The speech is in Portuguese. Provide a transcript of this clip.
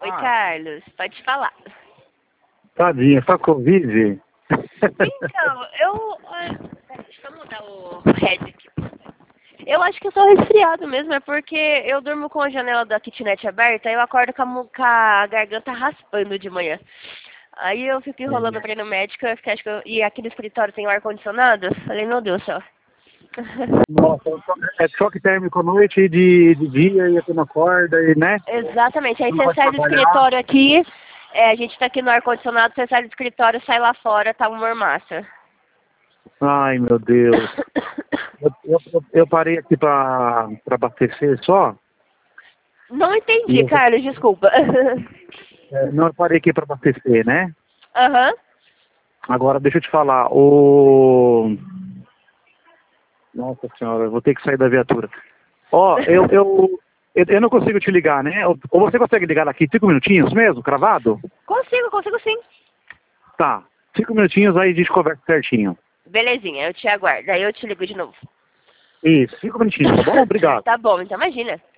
Oi, Carlos, pode falar. Tadinha, tá Covid? Então, Peraí, deixa eu mudar o head aqui. Eu acho que eu sou resfriado mesmo, é porque eu durmo com a janela da kitnet aberta, aí eu acordo com a garganta raspando de manhã. Aí eu fico enrolando pra ir no médico, e aqui no escritório tem o ar-condicionado. Falei, meu Deus do céu. Nossa, é choque térmico à noite e de dia, e aqui não acorda, e, né? Exatamente, aí Não você pode sai do trabalhar. escritório aqui, a gente tá aqui no ar-condicionado, você sai do escritório, sai lá fora, tá uma mormaça. Ai, meu Deus. Eu parei aqui pra abastecer só. Não entendi, Carlos, desculpa. Não, eu parei aqui pra abastecer, né? Aham. Agora, deixa eu te falar, Nossa senhora, eu vou ter que sair da viatura. Ó, eu não consigo te ligar, né? Ou você consegue ligar daqui 5 minutinhos mesmo, cravado? Consigo sim. Tá, 5 minutinhos aí a gente conversa certinho. Belezinha, eu te aguardo, aí eu te ligo de novo. Isso, 5 minutinhos, tá bom? Obrigado. Tá bom, então imagina.